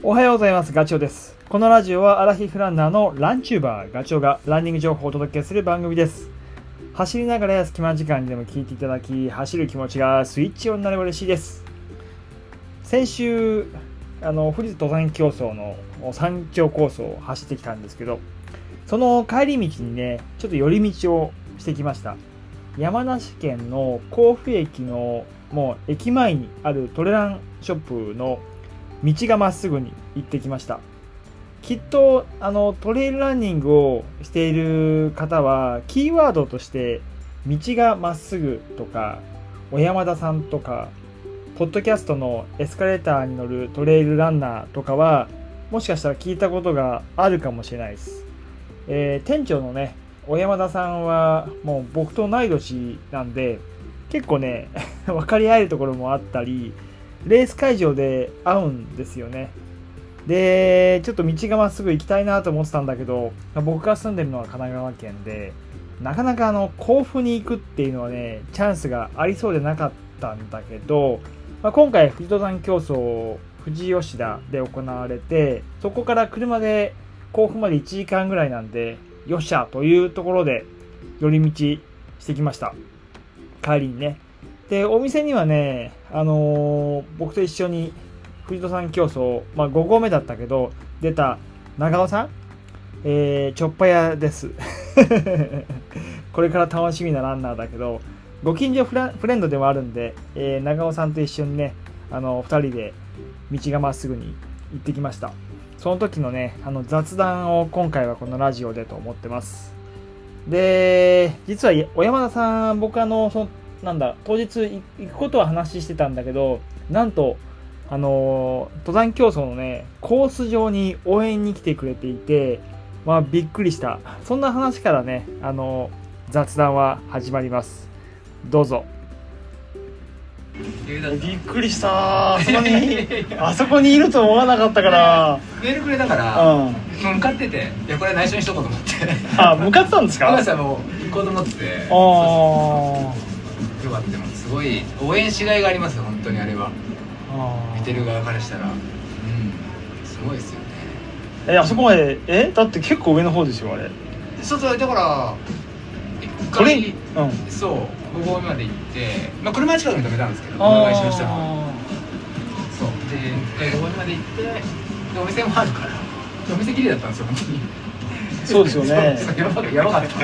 おはようございます。ガチョウです。このラジオはアラヒフランナーのランチューバーガチョウがランニング情報をお届けする番組です。走りながら隙間時間にでも聞いていただき、走る気持ちがスイッチオンになれば嬉しいです。先週富士登山競争の山頂コースを走ってきたんですけど、その帰り道にね、ちょっと寄り道をしてきました。山梨県の甲府駅のもう駅前にあるトレランショップの道がまっすぐに行ってきました。きっとトレイルランニングをしている方はキーワードとして道がまっすぐとか小山田さんとかポッドキャストのエスカレーターに乗るトレイルランナーとかはもしかしたら聞いたことがあるかもしれないです。店長のね小山田さんはもう僕と同い年なんで結構ね分かり合えるところもあったりレース会場で会うんですよね。でちょっと道がまっすぐ行きたいなと思ってたんだけど、僕が住んでるのは神奈川県でなかなか甲府に行くっていうのはねチャンスがありそうでなかったんだけど、今回富士登山競争富士吉田で行われて、そこから車で甲府まで1時間ぐらいなんでよっしゃというところで寄り道してきました。帰りにね。でお店にはね、僕と一緒に富士登山競争、5合目だったけど出た長尾さん、チョッパ屋ですこれから楽しみなランナーだけどご近所フレンドでもあるんで、長尾さんと一緒にね2人で道がまっすぐに行ってきました。その時のね雑談を今回はこのラジオでと思ってます。で実は小山田さん僕当日行くことは話してたんだけど、なんと登山競争のねコース上に応援に来てくれていて、びっくりした。そんな話からね雑談は始まります。どうぞ。びっくりした。あそこにいると思わなかったからメールくれたから、向かってて、いやこれ内緒にしとこうと思って向かってたんですか？ 高橋さんも行こうと思ってて、よかった。でもすごい応援しがいがありますよ本当に。あれは見てる側からしたら、すごいですよね。 あそこまでだって結構上の方ですよあれ。 そうだから1回そう5合目まで行って、車近くに止めたんですけど、車が一緒にしたの。そうで1回5合目まで行って、でお店もあるからお店きれいだったんですよ本当に。 そうですよねやばかった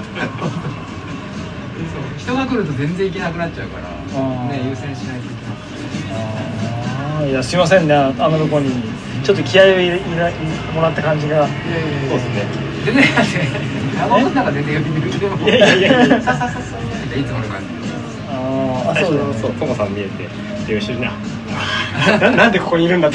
人が来ると全然行けなくなっちゃうからね、優先しないといけなくて。いやすいませんね、とこにちょっと気合を入れもらった感じが。そうですね。 全然長尾さんなんか全然呼び抜きでもいつもの感じ。 そうトモさん見えて優秀ななんでここにいるんだって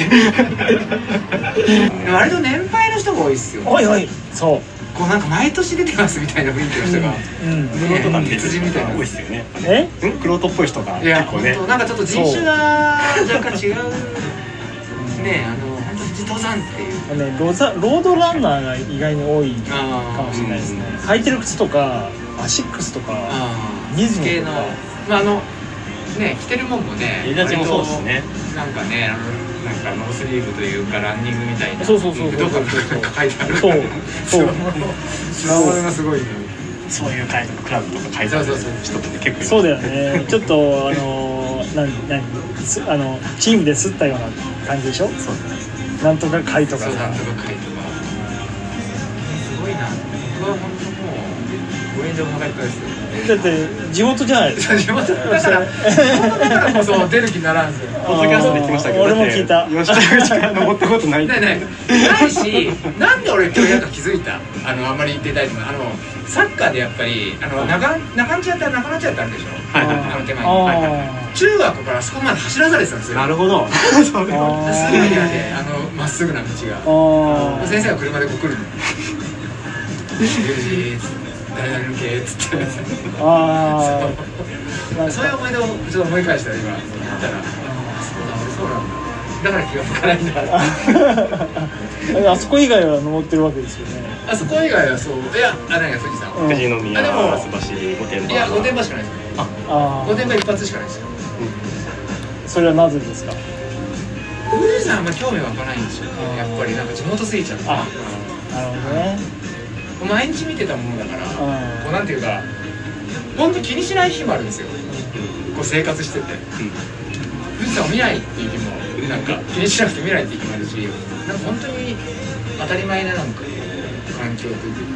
割と年配の人が多いっすよ。 おいそうこうなんか毎年出てますみたいな雰囲気の人が、 黒とか別人みたいな多いっすよね。黒とっぽい人が結構ね。 なんかちょっと人種が若干違うね。本当富士登山っていうロードランナーが意外に多いかもしれないですね。履いてる靴とかアシックスとかニズム系の着てるもんもね、 襟立ちもそうですね。 なんかねなんかノースリーブというかランニングみたいな。 そうどこかなんか書いてある。 そう名前がすごいね。 そういう会のクラブとか書いてある人って結構います。 そうだよね。ちょっとチームで吸ったような感じでしょ。そうですね。なんとか会とかさ。 なんとか会とか。すごいな。僕は本当もう応援上も入ったですよ。 だって地元じゃないですか。 地元だからこそ出る気にならんすよ。 ポッドキャストで来ましたけど、 俺も聞いた。 吉田口から登ったことない。 ないし、なんで俺今日なんか気づいた。あんまり出たいのサッカーでやっぱり中野ってなくなっちゃったんでしょ。手前に。中学からそこまで走らされてたんですよ。 なるほど。 すぐにまっすぐな道が。先生が車で来るの。誰々抜けっつって。そういう思い出をちょっと思い返したら今言ったら、そうなんだ。だから気が向かないんだ。 あそこ以外は登ってるわけですよね。 あそこ以外はそう。いや何が富士山。 富士宮、須橋、御殿場。 いや御殿場しかないですよ。御殿場一発しかないですよ。 それはなぜですか。 富士山あんま興味湧かないんですよね。やっぱりなんか地元すぎちゃう。 なるほどね。 毎日見てたものだから、こうなんていうか本当気にしない日もあるんですよ。こう生活してて、富士山を見ないっていう日もなんか気にしなくて見ないっていう日もあるし、なんか本当に当たり前ななんか環境という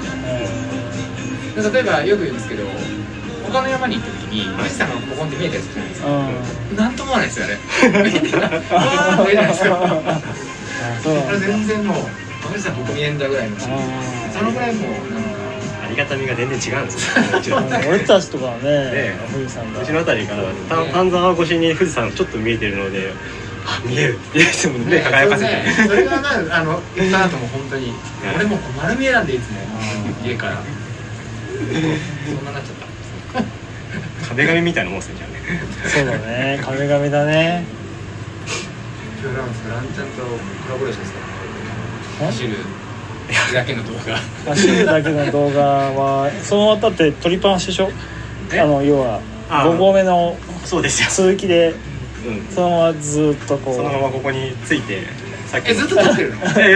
か、例えばよく言うんですけど、他の山に行った時に富士山がポコンって見えたりするじゃないですか。なんとも思わないですよあれ。見えてない。わーって見えないですよ。あれ全然もう富士山ここ見えんだぐらいの。そのぐらいもうありがたみが全然違うんですよ。 俺たちとかはね、富士山だ。 うちの辺りから丹沢越しに富士山ちょっと見えてるので、あ、見えるって言っても目輝かせて。 それが言った後も本当に、俺も丸見えなんでいつも家から。そんななっちゃった。 壁紙みたいなもんですね、じゃあね。 そうだね、壁紙だね。 今日ランちゃんとコラボレーションですか？走るだけの動画。 走るだけの動画はそのままだってトリパンでしょ。要は5合目のそうですよ。 続きで、そのままずっとこう。 そのままここについて。 ずっと撮ってるの？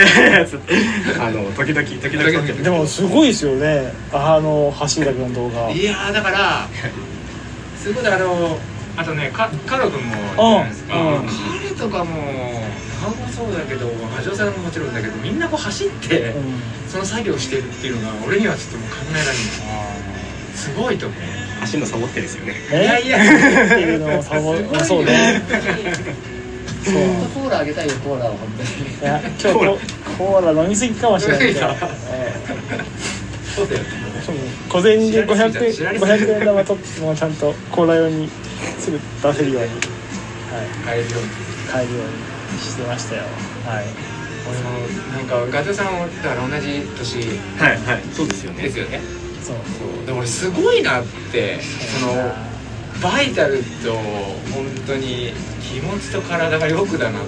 時々撮ってる。 でもすごいですよね。走るだけの動画。 いやだからすごいあとね、カロ君もじゃないですか。彼とかも顔もそうだけど、橋尾さんももちろんだけど、みんなこう走ってその作業してるっていうのが俺にはちょっともう考えられない。すごいと思う。 走るのサボってるんですよね。 いやっていうのをサボそうね。 コーラあげたいよ、コーラを本当に。 いや、今日コーラ飲みすぎかもしれないけど。 そうだよ。 小銭で500円玉ともうちゃんとコーラ用にすぐ出せるように、 買えるようにしてましたよ。はい。 俺もなんかガチョさんだから同じ年。 はいはい。そうですよね。 ですよね。 そう。 でも俺すごいなってバイタルと本当に気持ちと体がよくだなって。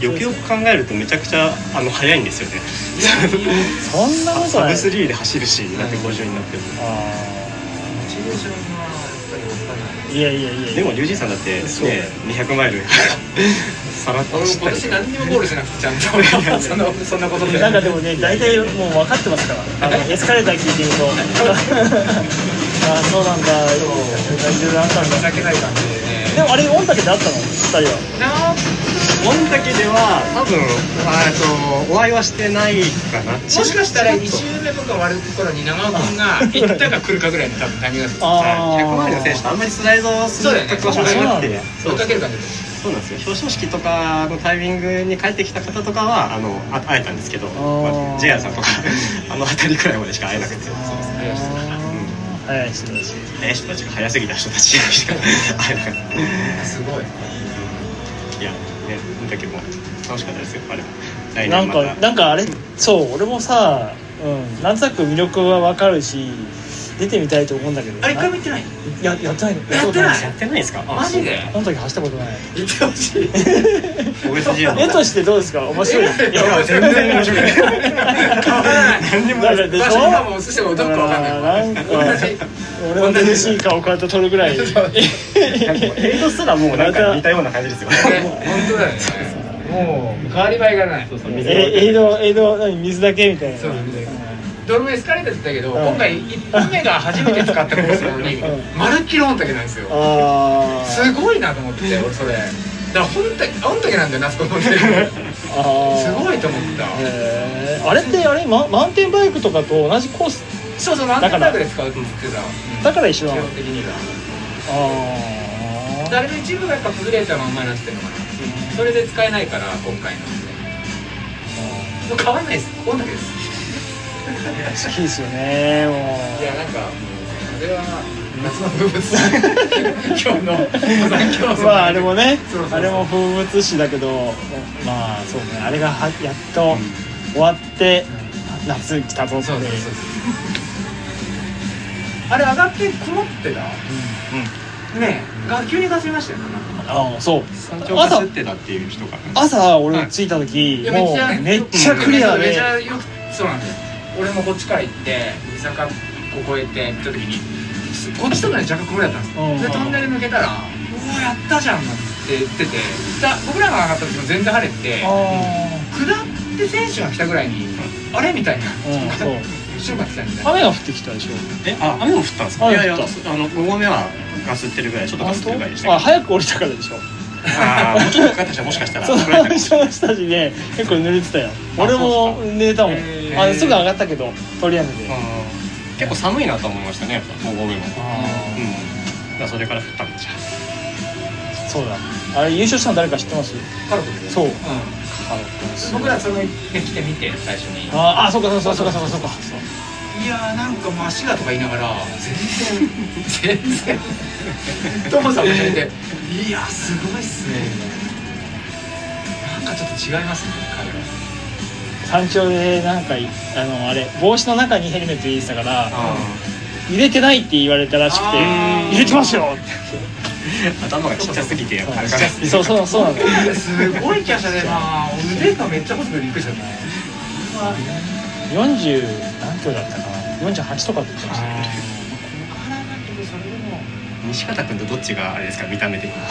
よくよく考えるとめちゃくちゃ速いんですよね。 そんなことない。 サブ3で走るし、だって50になっても。 モチベーションはやっぱり分かんない。 いや。 でもリュウジさんだってね、200マイルさらっと走ったり。 今年何にもゴールしなくてちゃんとそんなことで。 なんかでもね、大体もう分かってますから。エスカレーター聞いてると、あ、そうなんだ。いろいろあったんだ。 情けない感じでね。 でもあれ御嶽であったの2人は。 御嶽では多分お会いはしてないかな。 もしかしたら2周目とか終わる頃に長尾君が行ったか来るかぐらいの多分タイミングだった。 100マイルの選手とあんまりスライドする場所がなくて、 追いかける感じで。 そうなんですよ。表彰式とかのタイミングに帰ってきた方とかは会えたんですけど、JR さんとか辺りくらいまでしか会えなくて。早い人たちが早すぎた人たちしか会えなかった。すごい。いや、ね、だけど楽しかったですよ。あれなんかあれ、そう俺もさ、なんとなく魅力は分かるし出てみたいと思うんだけど。 あれ一回も行ってない？ やってないの？ やってないですか？ マジで？ あの時走ったことない。 行ってほしい。 絵としてどうですか？面白い。いや全然面白い。変わらない。何にもないでしょ。今もお寿司もどっかわかんない。 俺の楽しい顔から撮るぐらい。 映像すらもうなんか似たような感じですよね。 本当だよね。もう変わり映えがない。 映像水だけみたいな。 ドルメエスカレーターって言ったけど、今回1本目が初めて使ったコースなのにまるっきり御嶽なんですよ。すごいなと思って俺それ。だから御嶽なんだよな、あそこのって。すごいと思った。 あれってマウンテンバイクとかと同じコース。 そうマウンテンバイクで使うって言ってた。 だから一緒なの。 基本的には。あれの一部がやっぱ崩れたまんまになってるのかな。それで使えないから今回の。変わんないです。御嶽です。 好きですよね、もう。 いや、なんかあれは夏の風物詩。今日のまああれもね、あれも風物詩だけど、まあそうね、あれがやっと終わって夏来たぞって。あれ上がって曇ってた。ねえ、急にかすりましたよね。そう。 山頂かすってたっていう人が。 朝俺着いた時、もうめっちゃクリアで。 そうなんですよ。俺もこっちから行って三坂ここ越えて行った時にこっちとかに若干曇りだったんですよ。でトンネル抜けたら「おおやったじゃん」なんつっって言ってて、僕らが上がった時も全然晴れて、下って選手が来たぐらいにあれみたいな瞬間来たみたいな。 雨が降ってきたでしょ。 雨も降ったんですか？いやいや、5合目はガスってるぐらい、ちょっとガスってるぐらいでしたけど。 早く降りたからでしょ。 もうちょっとかかった人はもしかしたらその人の下地ね結構濡れてたよ。俺も濡れたもん。すぐ上がったけど取りやめて。 結構寒いなと思いましたね、やっぱ5合目も。それから降ったんでしょ。 そうだ、あれ優勝したの誰か知ってます？ カロ君。 そう、 僕らその来てみて最初に。 そうか。いやー、なんかもう足がとか言いながら全然トモさんも教えて、いやすごいっすね、なんかちょっと違いますね彼ら。 山頂でなんかあれ帽子の中にヘルメット入れてたから入れてないって言われたらしくて、入れてますよって頭がちっちゃすぎてそうなんだよ。 すごい華奢でな、腕がめっちゃ細くてびっくりしたね。 40何キロだったかな、48とかって言ってましたね。 西方君とどっちがあれですか、見た目的に。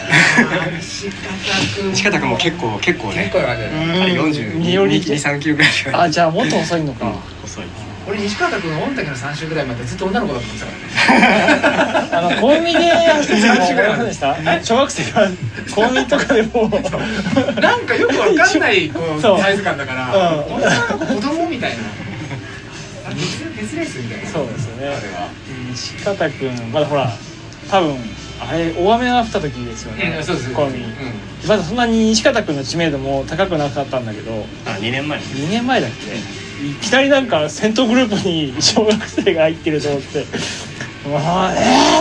西方君も結構ね、あれ42、3キロぐらいしか。 じゃあもっと遅いのか。 遅い。 俺西方君御嶽の3週ぐらいまでずっと女の子だと思ってたからね。 コンビニで走っても思いませんでした？小学生がコンビニとかでもなんかよくわかんないサイズ感だから、女の子子供みたいな。別レースみたいな。 そうですよね。 あれは西方君まだほら多分あれ大雨が降った時ですよね。 そうです。 コンビニ。まだそんなに西方君の知名度も高くなかったんだけど。 2年前だっけ？いきなりなんか先頭グループに小学生が入ってると思って、すごいもんね、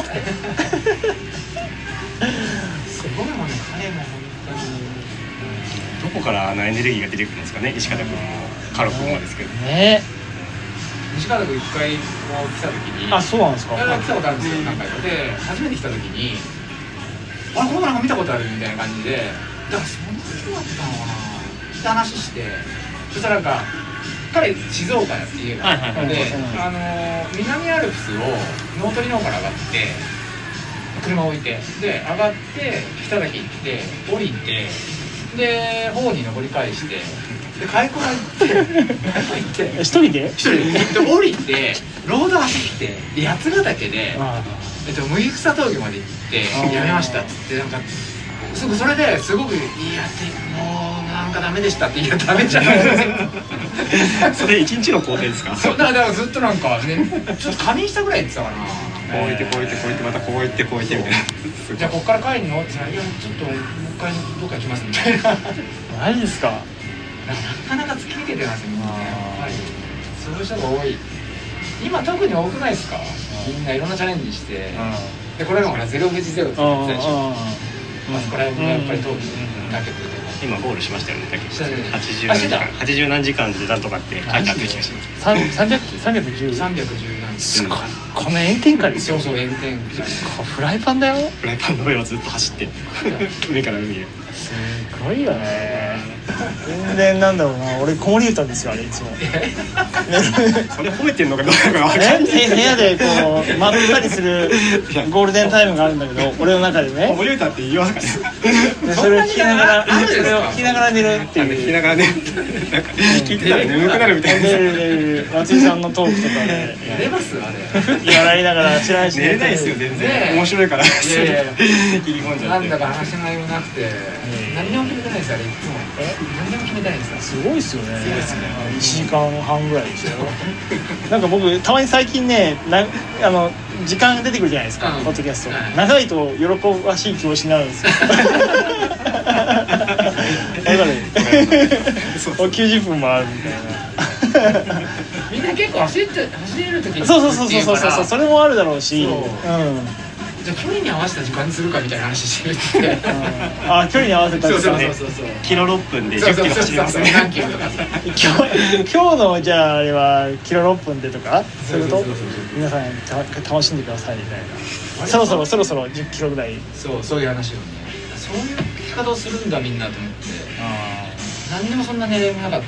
彼も本当に。どこからエネルギーが出てくるんですかね、西方君もカロ君もですけどね。 西方君一回こう来た時に、 そうなんですか。 来たことあるんですよ、何回かで。初めて来た時にこの子なんか見たことあるみたいな感じで、だからそんな人だったのかなって話して、そしたらなんか彼静岡っていうので、南アルプスを農鳥の方から上がって車を置いて、で上がって北岳行って降りて、で方に登り返して、で開口が行って一人で降りてロード走って、八ヶ岳で麦草峠まで行ってやめましたっつって、なんかそれですごく「いやもうなんかダメでした」って「いやダメじゃないですか」 それ1日の工程ですか？ そうだからずっとなんかね、ちょっと仮眠したぐらい言ってたかな。 こう行ってまたこう行ってみたいな。 じゃあこっから帰るのって言ったら「いやちょっともう一回どっか行きます」みたいな。 マジですか？ なかなか突き抜けてますよね、やっぱりそういう人が多い。今特に多くないですか？みんないろんなチャレンジして、でこれがほらゼロ富士ゼロって言ってたでしょ。これもやっぱり遠くだけど今ゴールしましたよね。80何時間でなんとかって書いてあった気がします。 310何時。すごい。この炎天下ですよ。 そう炎天下。 フライパンだよ。 フライパンの上をずっと走って海から海へ。 すごいよね。全然なんだろうな、俺子守歌ですよあれいつも。 それ褒めてんのかどうかわかんない。 部屋でこうまったりするゴールデンタイムがあるんだけど、俺の中でね。 子守歌って言いますかね。 それを聞きながら寝るっていう。 聞きながらね、なんか聞いてたら眠くなるみたいな。 寝る松井さんのトークとかで。 寝れますあれ。 笑いながら知らないし。 寝れないですよ全然。面白いから。聞き込んじゃって。 なんだか話の内容なくて、何も決めてないですあれいつも。何も決めてないです。 すごいですよね。1時間半ぐらいですよ。なんか僕たまに最近ね、時間出てくるじゃないですか、ポッドキャスト。長いと喜ばしい気持ちになるんですよ。90分もあるみたいな。 みんな結構走れる時にそうそれもあるだろうし、 じゃあ距離に合わせた時間にするかみたいな話してるって。 距離に合わせた時間ね。 キロ6分で10キロ走りますね。 何キロとかさ。 今日のじゃああれはキロ6分でとかすると皆さん楽しんでくださいみたいな。そろそろ10キロぐらい。 そういう話をね。そういう聞き方をするんだみんなと思って。何にもそんな狙いもなかったんで、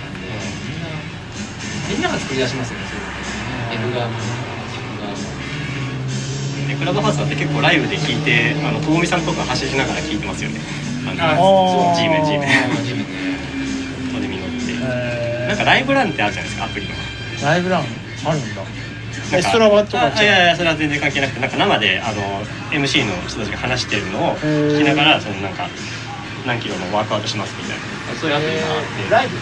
みんなが作り出しますよね。そういうのね。L 側も Q 側も。 クラブハウスだって結構ライブで聞いて、ともみさんとか発信しながら聞いてますよね。 そう G メントで見乗って、なんかライブランってあるじゃないですか、アプリの。 ライブランあるんだ。エストラバとかいやいや、それは全然関係なくて、なんか生でMC の人たちが話してるのを聞きながら、そのなんか何キロのワークアウトしますみたいな、そういうアプリがあって、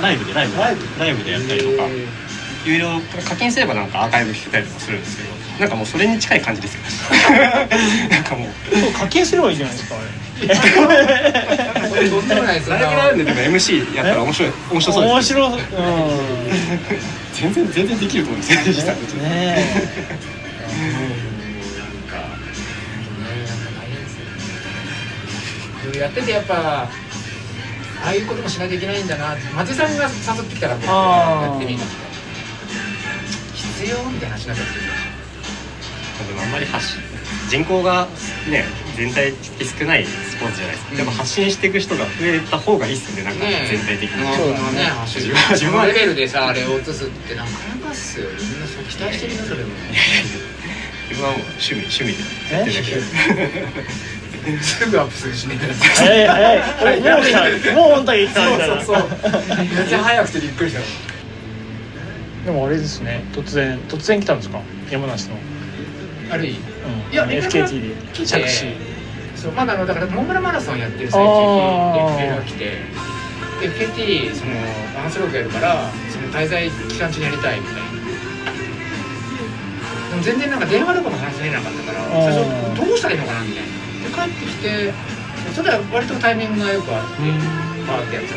ライブでやったりとか、有料課金すればなんかアーカイブ聞けたりとかするんですけど、なんかもうそれに近い感じですよなんかもう課金すればいいじゃないですか、あれ。 とんでもないですよ。 ライブラウンドでも MC やったら面白そうです。 面白い。 全然できると思うんですよ実際ね。 やっててやっぱああいうこともしなきゃいけないんだなって、松井さんが誘ってきたら僕やってみるみたいな、必要みたいな話になったんですけど、 でもあんまり人口がね全体的少ないスポーツじゃないですか。でも発信していく人が増えた方がいいっすよね、なんか全体的に。 そうだね、自分のレベルでさあれを落とすってなかなかっすよ。みんなそう期待してるよ、それも。 自分はもう趣味でやってるだけ。 すぐアップするしね。 早い。もう本当に来たみたいな。 そう。めっちゃ早くてびっくりした。 でもあれですね、突然来たんですか、山梨の。 あるい。 いや FKT で着手。 そうまだだからモンブラマラソンやってる最中にメールが来て、FKT そのバランスロークやるからその滞在期間中にやりたいみたいな。でも全然なんか電話とかも話せなかったから最初どうしたらいいのかなみたいな。で帰ってきてそれは割とタイミングがよくあってパーってやっちゃった。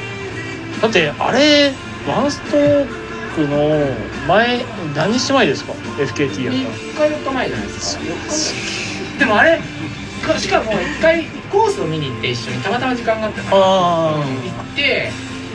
だってあれワンストークの前何日前ですか FKT やった 3日4日前じゃないですか。でもあれしかも1回コースを見に行って一緒にたまたま時間があったから行ってで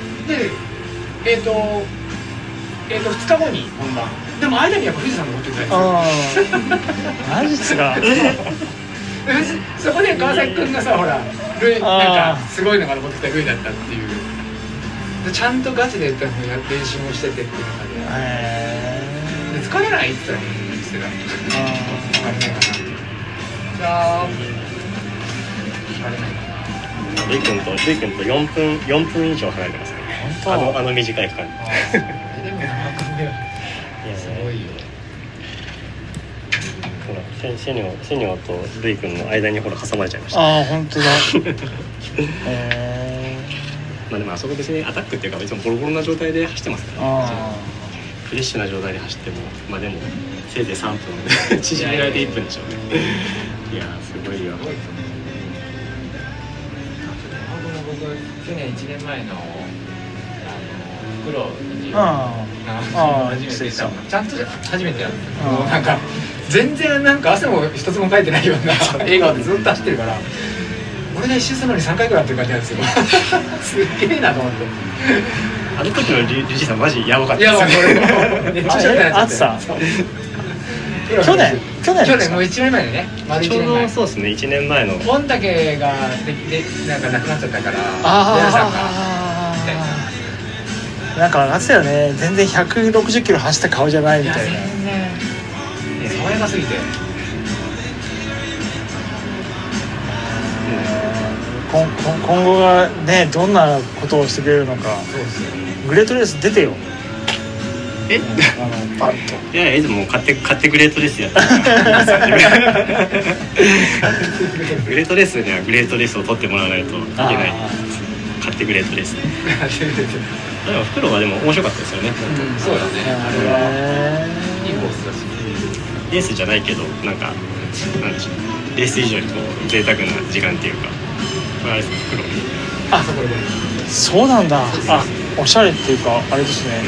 2日後に本番。でも間にやっぱ富士山登ってたんですよ。 マジっすか。 そこで川崎君がさほらなんかすごいのが登ってきたルイだったっていうでちゃんとガチで練習もしててっていう中で疲れないって言ったら言ってた。疲れないかな。じゃあ疲れないかな。 ルイ君と4分以上離れてますね。あの短い区間に。 でも7分ぐらいすごいよ。 ほらセニョとルイ君の間にほら挟まれちゃいました。 ああ本当だ。 まあでもあそこ別にアタックっていうか別にボロボロな状態で走ってますから、フレッシュな状態で走ってもまあでもせいぜい3分縮められて1分でしょうね。いやすごいよ。 僕去年1年前の袋に初めてちゃんと初めてなんですよ。なんか全然なんか汗も一つもかいてないような笑顔でずっと走ってるから俺が一周するのに3回くらいやってる感じなんですよ。すげえなと思って。 あの時のリュウジさんマジやばかったですよ。暑さ去年もう1年前でね。 ちょうどそうですね1年前の御嶽がなんかなくなっちゃったからなんか夏だよね。全然160キロ走った顔じゃないみたいな。 爽やかすぎて。 今後がねどんなことをしてくれるのか。グレートレース出てよ。パッと。 いやいつも買ってグレートレースやってグレートレースにはグレートレースを取ってもらわないといけない。買ってグレートレース。でも袋はでも面白かったですよね。 そうだね。あれはいいコースだし。 レースじゃないけどなんかなんでしょう。レース以上にこう贅沢な時間っていうか。これあれです袋。 あそこで。 そうなんだ。あおしゃれっていうかあれですね。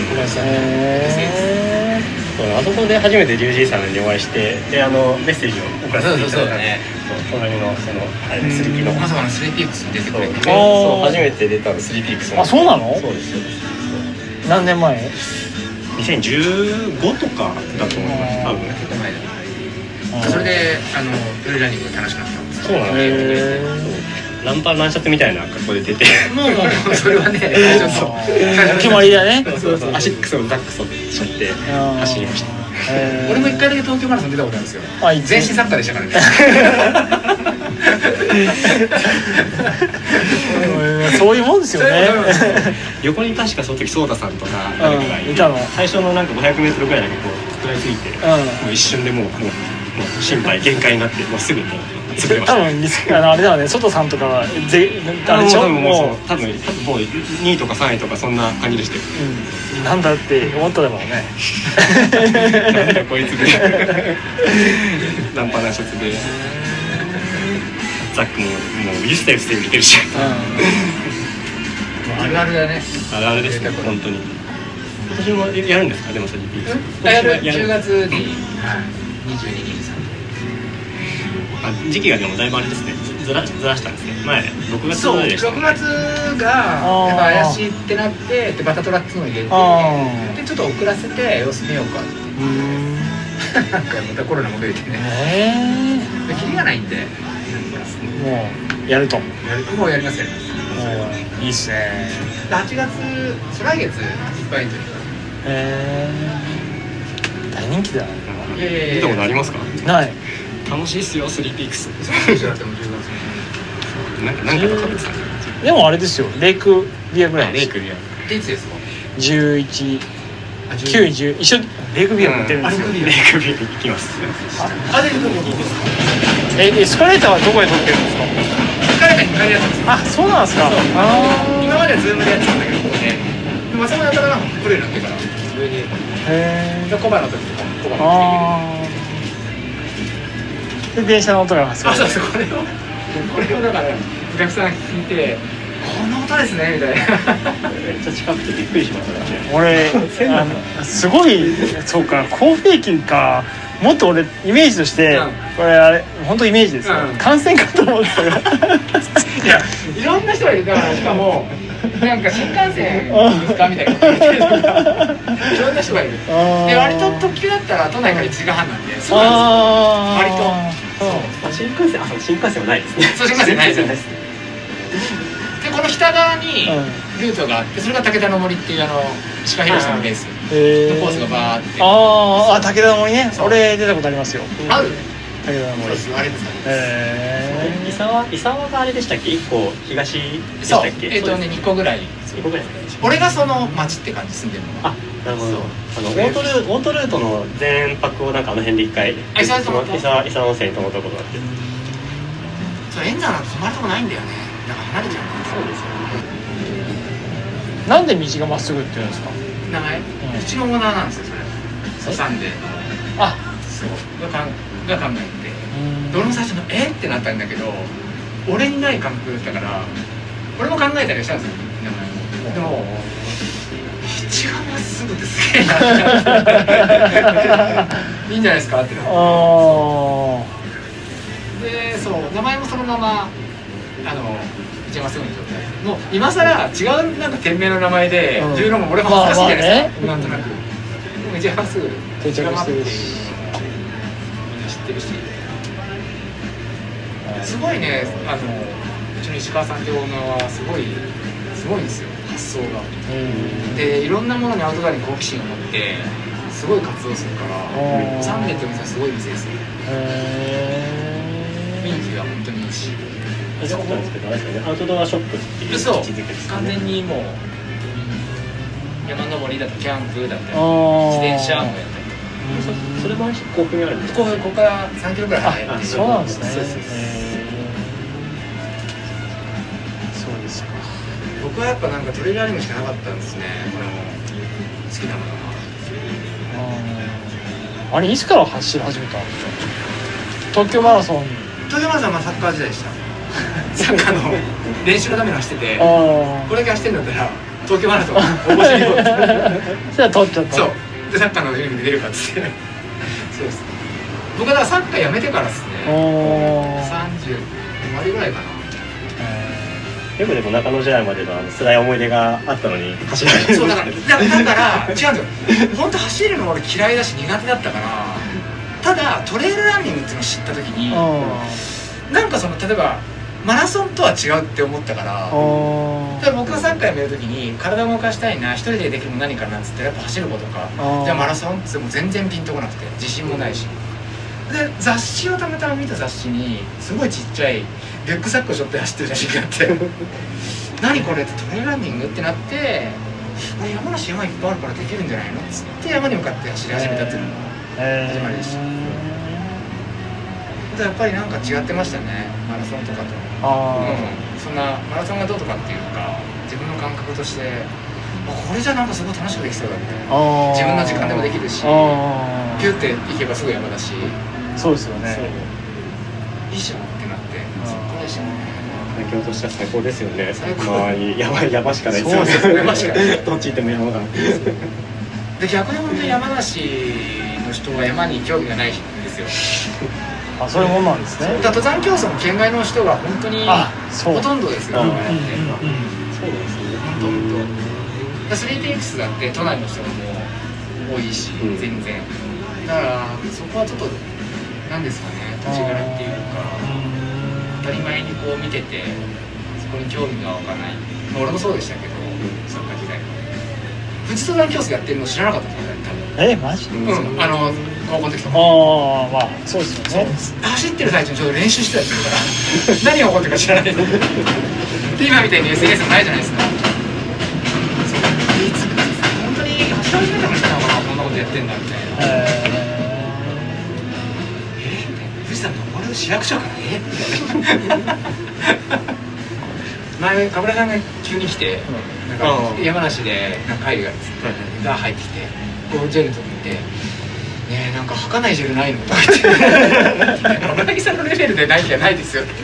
あそこで初めてリュウジーさんにお会いしてでメッセージを送らせていただいたね。隣のそのスリピのまさかのスリーピークスに出てくれて。 そう初めて出たスリーピークス。 あそうなの？ そうです。 何年前 ？2015とかだと思います。多分結構前だ。それでフルランニングが楽しかったんです。 そうなんですよ。ランパンランシャツみたいな格好で出てもうそれはね決まりだね。 そうアシックスのダックスを背負って走りました。 俺も1回だけ東京マラソン出たことあるんですよ。全身サッカーでしたからね。 そういうもんですよね。 横に確かその時ソータさんとかいたの。 最初のなんか 500m ぐらいだけこう食らいついて、もう一瞬でもう心肺限界になってもうすぐもう潰れました。 多分あれだよね、ソトさんとかはあれでしょ、もう多分もう2位とか3位とかそんな感じでしたよ。 なんだって思っただろうね。 なんだこいつでナンパなシャツでザックもう10歳伏せ売れてるし、 あるあるだね。 あるあるですね、本当に。今年もやるんですか、でもそれ GP。 やる、10月に22、 23。時期がでもだいぶあれですね、ずらしたんですね。前6月そう、 でした。 6月がやっぱ怪しいってなってバタトラっていうのを入れて、でちょっと遅らせて様子見ようかって。なんかまたコロナも増えてね。でキリがないんで、 もうやると。 もうやります。 いいっすね。 8月、来月いっぱいエントリー。 大人気だ。 見たことありますか？ ない。 楽しいっすよ、スリーピークス。なんか食べてた。 でもあれですよ、レイクビアぐらい。 レイクビア。 いつですか ？11、9、10一緒にレイクビアも行ってるんですよ。 レイクビア行きます。 あ、でどこいいですか？ エスカレーターはどこで撮ってるんですか？ エスカレーターに帰りやったんですよ。 あ、そうなんですか。 今まではズームでやってたんだけど、ここでまさかやったらプレーになってから上にコバの時とかコバので電車の音が発生。そうそう、これをだからお客さん聞いて、この音ですねみたいな。 めっちゃ近くてびっくりしましたね。 俺すごい、そうか、高平均か。もっと俺イメージとして、これあれ本当イメージですよ。感染かと思ってたから。いや、いろんな人がいるから、しかもなんか新幹線ですかみたいな。いろんな人がいる。で、割と特急だったら都内から1時間半なんで、そうなんですよ。割と。 新幹線はないですね。 そう、新幹線ないですよね。で、この北側にルートがあって、それが武田の森っていう石川博さんのレースのコースがバーって。 武田の森ね。俺出たことありますよ。 ある？ 武田の森。 あれですかね。 伊沢があれでしたっけ？1個東でしたっけ ？2個ぐらい。俺がその町って感じ、住んでるのが。 あ、なるほど。オートルートの全泊をなんかあの辺で1回伊沢温泉に泊まったことがあって、 そう、エンザなんて泊まるとこないんだよね。だから離れちゃう。 そうですよね。 なんで道がまっすぐって言うんですか？ 名前？うちのオーナーなんですよ、それ。サンデーの。 あ、 そう。が考えて、俺も最初のってなったんだけど、俺にない感覚だったから、俺も考えたりしたんですよ、名前も。でも、道がまっすぐってすげえな。いいんじゃないですかってなって。で、そう、名前もそのまま一番すぐの状態で、もう今更違うなんか店名の名前で16も俺も恥ずかしいじゃないですか、なんとなく。でも一番すぐ定着してるし、 みんな知ってるし、すごいね、うちの石川さんっていうオーナーはすごいんですよ、発想が。で、いろんなものにアウトドアに好奇心を持ってすごい活動するから、サンデーってお店はすごい店ですよ。雰囲気が本当にいいし。 そうなんですけど、あれですよね、アウトドアショップっていう位置づけですね。 完全にもう山登りだとキャンプだったり自転車もやったりとか。 それも甲府にあるんですか？ ここから3キロぐらい離れて。 そうなんですね。そうですか。 僕はやっぱなんかトレイルランニングしかなかったんですね、好きなものが。あれいつから走り始めたんですか？東京マラソンはサッカー時代でした。サッカーの練習のために走ってて、これだけ走ってんだったら東京マラソン応募してみようって。 それは通っちゃった。 そうで、サッカーのユニフォームで出るかっつって。そうです。僕はだからサッカーやめてからですね。30終わりぐらいかな。 でも中野試合までの辛い思い出があったのに走らない。 そうだから違うんですよ。本当走るの俺嫌いだし苦手だったから。ただトレイルランニングっていうのを知った時に、なんか例えばマラソンとは違うって思ったから、僕が3回目やるときに体を動かしたいな、一人でできるもの何かなっつってやっぱ走ることか、じゃあマラソンっつっても全然ピンとこなくて、自信もないし、で雑誌をたまたま見た雑誌にすごいちっちゃいリュックサックを背負って走ってる写真があって何これってトレイルランニングってなって、山梨山いっぱいあるからできるんじゃないのっつって山に向かって走り始めたっていうのが始まりでした。やっぱりなんか違ってましたね、マラソンとかと。そんなマラソンがどうとかっていうか、自分の感覚としてこれじゃなんかすごい楽しくできそうだみたいな、自分の時間でもできるし、ピュって行けばすぐ山だし、 そうですよね、 いいじゃんってなって、最高でしたね。 環境としては最高ですよね。周り山しかないですよね。 そうです、山しかないどっち行っても山がで、逆に本当に山梨の人は山に興味がないんですよ。 そういうもんなんですね。 登山競争も県外の人が本当にほとんどですよ。そうなんですね。本当。3TX だって都内の人がもう多いし、全然。だからそこはちょっとなんですかね、土地柄っていうか、当たり前にこう見ててそこに興味が湧かない。俺もそうでしたけど、サッカー時代。富士登山競争やってるの知らなかったんですよね、多分。 マジ？ 高校の時とか。 まあそうですよね。 走ってる最中にちょっと練習してたりするから何が起こってるか知らないで今みたいに SNS もないじゃないですか。本当に走り始めたから来たのかな、こんなことやってんだみたいな。富士山登る市役所からみたいな前かぶらさんが急に来て、なんか山梨でなんか会議があるっつってが入ってきて、こうジェルとか見て、ねえ、なんか吐かないジェルないのとか言って村木さんのレベルでないんじゃないですよ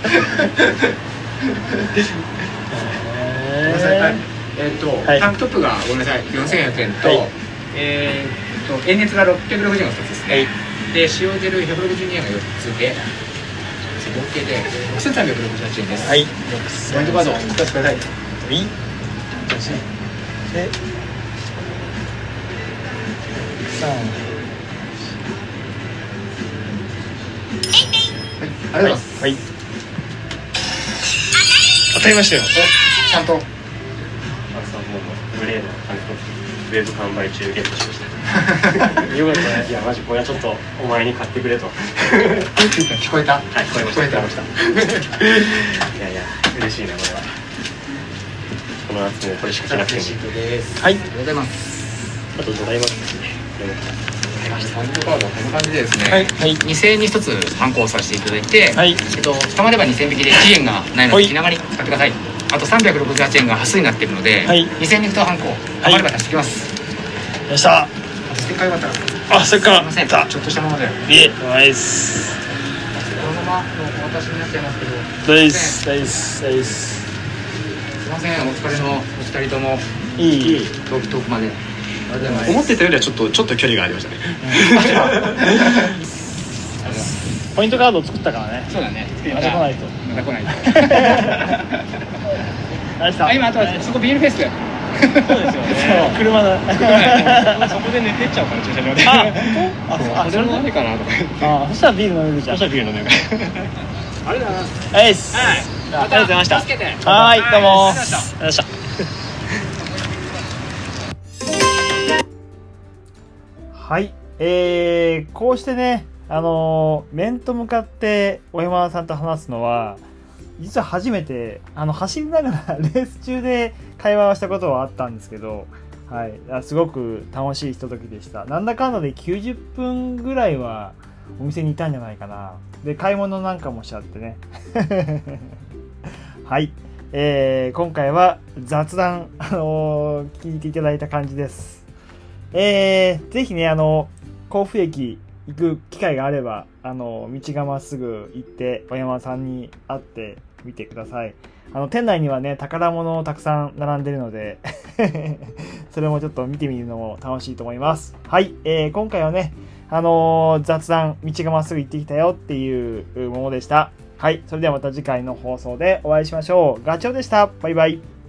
ごめんなさい。タンクトップがごめんなさい4400円と、塩熱が660円の2つですね。で、塩ジェル162円が4つで合計で6368円です。はい。ポイントカードを使ってください。はい。で、ありがとうございます。はい。当たりましたよ。ちゃんと。 グレーのウェブ完売中ゲットしましたよかったね。いやマジこれはちょっとお前に買ってくれと聞こえた？はい、 聞こえました。いやいや嬉しいね、これは。この夏もこれしか着なくても。 はい、 ありがとうございます。 あとドライバーですね。 ポイントカードはこんな感じでですね、 はい、 2000円に一つハンコをさせていただいて、 はい、 捕まれば2000引きで期限がないので気長に使ってください。あと368円が端数になっているので、はい、2000円に一ハンコ捕まれば出してきます。 よっしゃ。 ステッカーよかったら。 ステッカー。 すいません、ちょっとしたもので。 ナイス。 このままお渡しになっちゃいますけど。 ナイス、ナイス、ナイス。 すいません、お疲れのお二人とも。 いい遠くまで。 思ってたよりはちょっと距離がありましたね。 ポイントカードを作ったからね。 そうだね。 また来ないと。 また来ないと。今あとはそこビールフェスだよ。 そうですよね。車だ。 そこで寝てっちゃうから駐車場で。 それもありかなとか。 そしたらビール飲めるじゃん。 そしたらビール飲めるから。 ありがとうございます。 はい。ありがとうございました。はい、どうも。ありがとうございました。はい、こうしてね、面と向かって小山田さんと話すのは実は初めて、走りながらレース中で会話をしたことはあったんですけど、はい、すごく楽しいひとときでした。なんだかんだで90分ぐらいはお店にいたんじゃないかな。で、買い物なんかもしちゃってね。はい、今回は雑談、聞いていただいた感じです。ぜひね、甲府駅行く機会があれば、道がまっすぐ行って、小山さんに会ってみてください。店内にはね、宝物たくさん並んでるので、それもちょっと見てみるのも楽しいと思います。はい、今回はね、雑談、道がまっすぐ行ってきたよっていうものでした。はい、それではまた次回の放送でお会いしましょう。ガチョウでした。バイバイ。